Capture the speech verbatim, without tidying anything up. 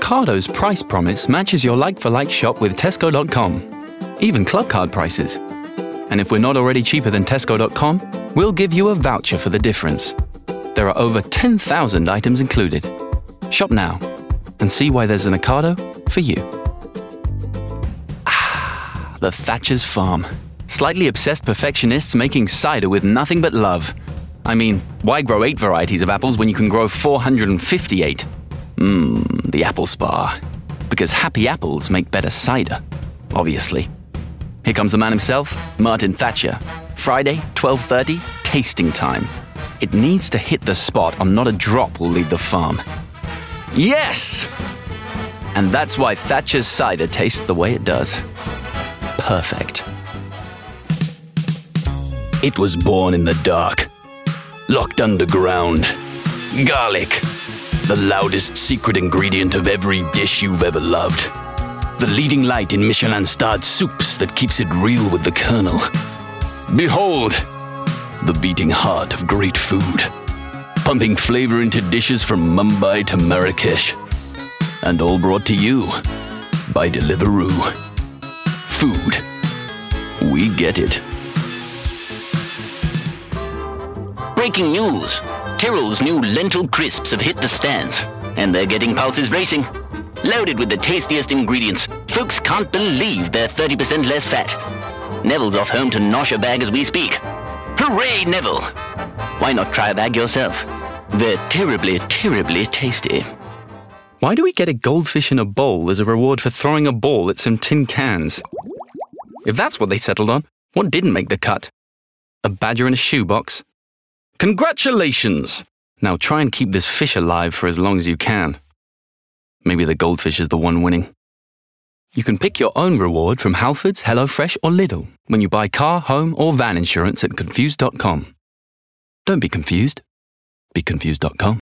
Ocado's price promise matches your like-for-like shop with Tesco dot com, even Club Card prices. And if we're not already cheaper than Tesco dot com, we'll give you a voucher for the difference. There are over ten thousand items included. Shop now and see why there's an Ocado for you. Ah, the Thatcher's Farm. Slightly obsessed perfectionists making cider with nothing but love. I mean, why grow eight varieties of apples when you can grow four hundred fifty-eight? Mmm, the apple spa. Because happy apples make better cider, obviously. Here comes the man himself, Martin Thatcher. Friday, twelve thirty, tasting time. It needs to hit the spot or not a drop will leave the farm. Yes! And that's why Thatcher's cider tastes the way it does. Perfect. It was born in the dark. Locked underground. Garlic. The loudest secret ingredient of every dish you've ever loved. The leading light in Michelin-starred soups that keeps it real with the Colonel. Behold, the beating heart of great food. Pumping flavor into dishes from Mumbai to Marrakesh. And all brought to you by Deliveroo. Food. We get it. Breaking news. Tyrrell's new lentil crisps have hit the stands, and they're getting pulses racing. Loaded with the tastiest ingredients, folks can't believe they're thirty percent less fat. Neville's off home to nosh a bag as we speak. Hooray, Neville! Why not try a bag yourself? They're terribly, terribly tasty. Why do we get a goldfish in a bowl as a reward for throwing a ball at some tin cans? If that's what they settled on, what didn't make the cut? A badger in a shoebox? Congratulations! Now try and keep this fish alive for as long as you can. Maybe the goldfish is the one winning. You can pick your own reward from Halfords, HelloFresh or Lidl when you buy car, home or van insurance at confused dot com. Don't be confused. Be confused dot com.